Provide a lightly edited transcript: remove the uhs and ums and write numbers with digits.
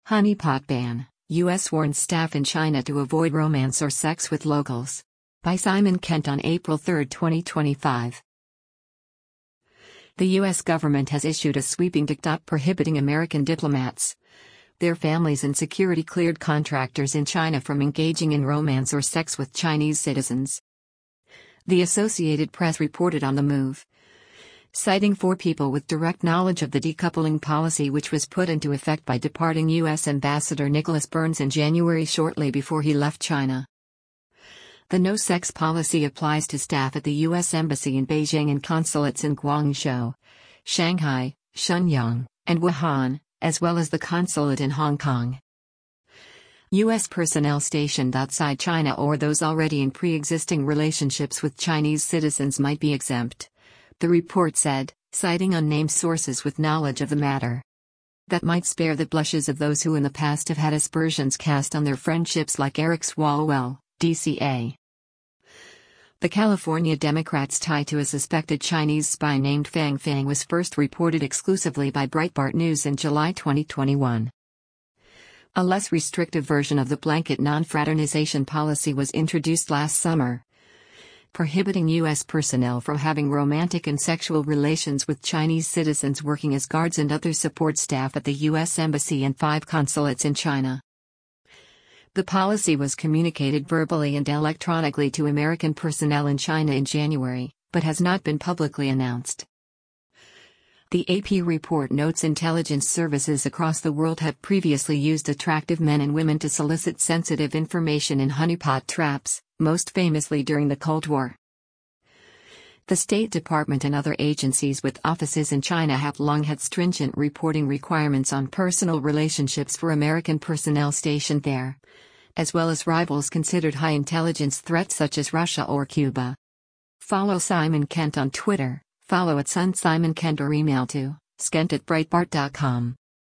Honeypot ban: U.S. warns staff in China to avoid romance or sex with locals. By Simon Kent on April 3, 2025. The U.S. government has issued a sweeping diktat prohibiting American diplomats, their families and security-cleared contractors in China from engaging in romance or sex with Chinese citizens. The Associated Press reported on the move, citing 4 people with direct knowledge of the decoupling policy which was put into effect by departing U.S. Ambassador Nicholas Burns in January shortly before he left China. The no-sex policy applies to staff at the U.S. Embassy in Beijing and consulates in Guangzhou, Shanghai, Shenyang, and Wuhan, as well as the consulate in Hong Kong. U.S. personnel stationed outside China or those already in pre-existing relationships with Chinese citizens might be exempt, the report said, citing unnamed sources with knowledge of the matter. That might spare the blushes of those who in the past have had aspersions cast on their friendships, like Eric Swalwell, DCA. The California Democrat's tie to a suspected Chinese spy named Fang Fang was first reported exclusively by Breitbart News in July 2021. A less restrictive version of the blanket non-fraternization policy was introduced last summer, prohibiting U.S. personnel from having romantic and sexual relations with Chinese citizens working as guards and other support staff at the U.S. Embassy and 5 consulates in China. The policy was communicated verbally and electronically to American personnel in China in January, but has not been publicly announced. The AP report notes intelligence services across the world have previously used attractive men and women to solicit sensitive information in honeypot traps, most famously during the Cold War. The State Department and other agencies with offices in China have long had stringent reporting requirements on personal relationships for American personnel stationed there, as well as rivals considered high intelligence threats such as Russia or Cuba. Follow Simon Kent on Twitter, follow @SunSimonKent or email to skent@breitbart.com.